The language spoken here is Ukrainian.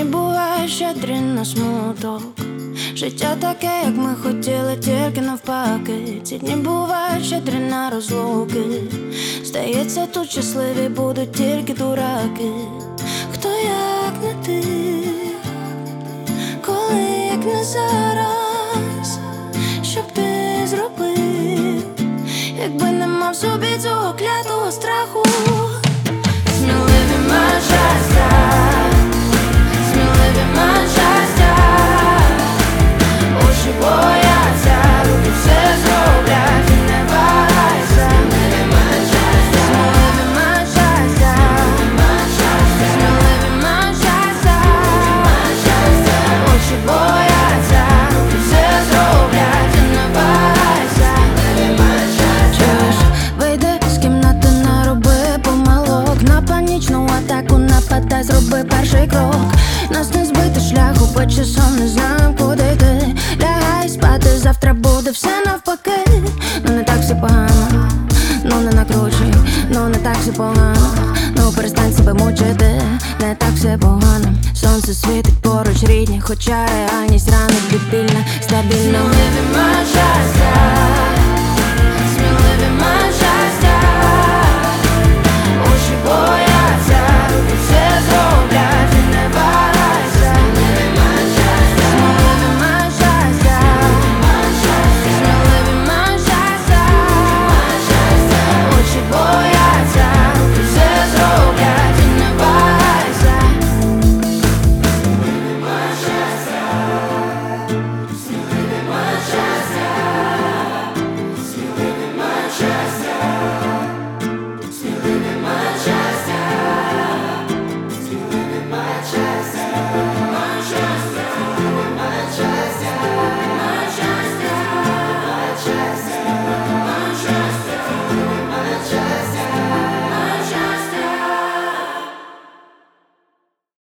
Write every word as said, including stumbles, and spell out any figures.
дні бувають щедрі на смуток. Життя таке, як ми хотіли, тільки навпаки. Ці дні бувають щедрі на розлуки. Здається, тут щасливі будуть тільки дураки. Хто як не ти, коли як не зараз, що б ти зробив, якби не мав собі цього клятого страху? Сміливі мають щастя, сміливі мають щастя, очі бояться, руки все зроблять і не вагайся. Сміливі мають щастя, сміливі мають щастя, сміливі мають щастя, очі бояться, руки все зроблять і не вагайся. Чуєш, вийди з кімнати, нароби помилок, на панічну атаку нападай, зроби перший крок. Нас не збити шляху, по часом не знаю, куди йти. Лягай спати, завтра буде все навпаки. Ну не так все погано, ну не накручуй, ну не так все погано, ну перестань себе мучити, не так все погано. Сонце світить поруч, рідні, хоча реальність ранить дебільна, стабільна. Сміливі мають щастя, сміливі мають щастя,